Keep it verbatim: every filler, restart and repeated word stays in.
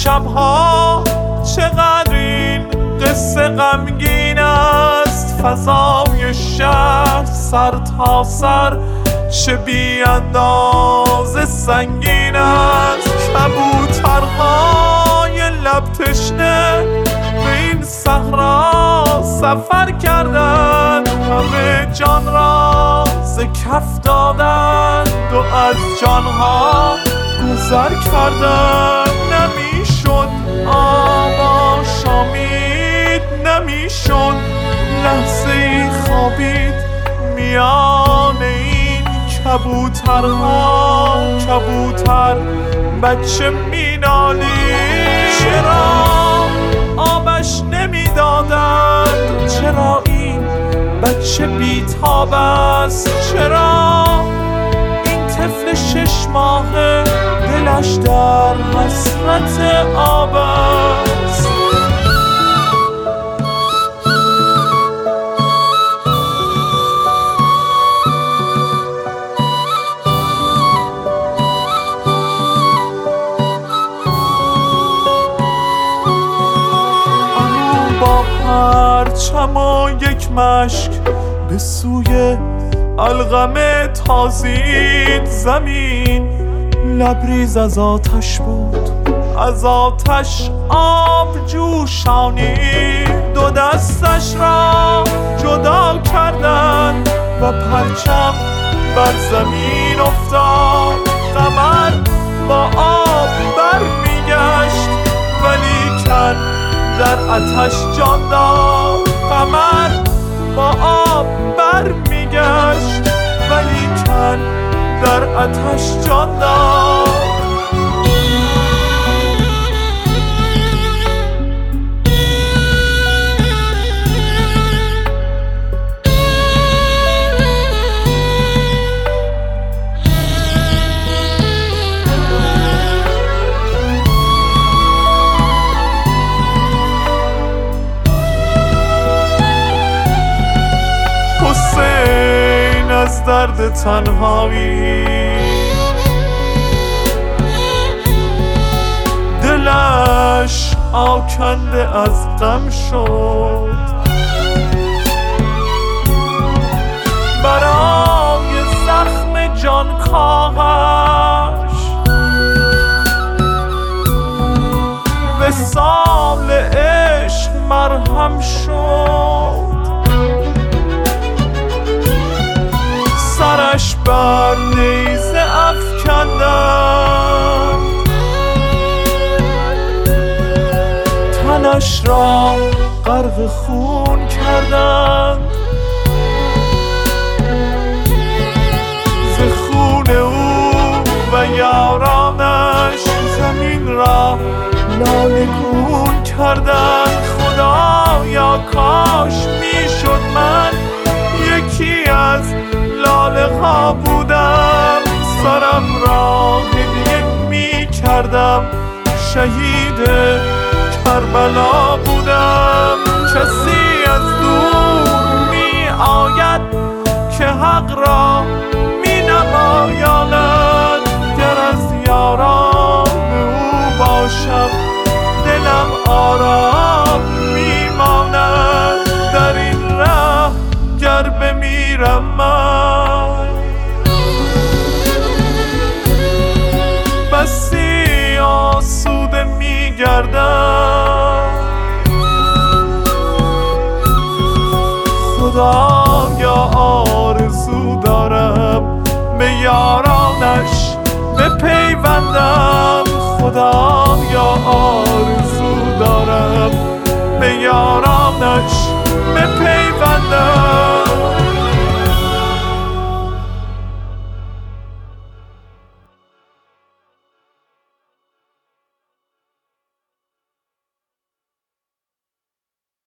شبها چقدر این قصه غمگین است، فضای شهر سر تا سر چه بی اندازه سنگین است. کبوترهای لب تشنه به این صحرا سفر کردند، همه جان را ز کف دادند و از جانها گذر کردند. نمیشد آب آشامید، نمیشد لحظه ای خوابید میان این کبوترها. کبوتر بچه مینالید، چرا آبش نمیدادند؟ چرا این بچه بیتاب است؟ چرا این طفل شش ماهه دلش در حسرت آب است؟ پرچم و یک مشک به سوی القمه تازید زمین، لبریز از آتش بود، از آتش آب جوشانید. دو دستش را جدا کردند و پرچم بر زمین افتاد. قمر با آب برمیگشت ولیکن در آتش جان داد. قمر با آب برمیگشت ولیکن در آتش جان داد. حسین از درد تنهایی دلش آکنده از غم شد، برای زخم جانکاهش وصال عشق مرهم شد. سرش بر نیزه افکندند، تنش را غرق خون کردند. ز خون او و یارانش زمین را لاله‌گون کردند. خدایا کاش میشد من یکی از لاله ها بودم، سرم را هدیه می کردم، شهید کربلا بودم. کسی از دور می آید که حق را می نمایاند، گر از یاران او باشم دلم آرام می ماند. در این ره گر بمیرم من بسی آسوده میگردم. خدایا آرزو دارم به یارانش بپیوندم. خدایا آرزو دارم به یارانش بپیوندم.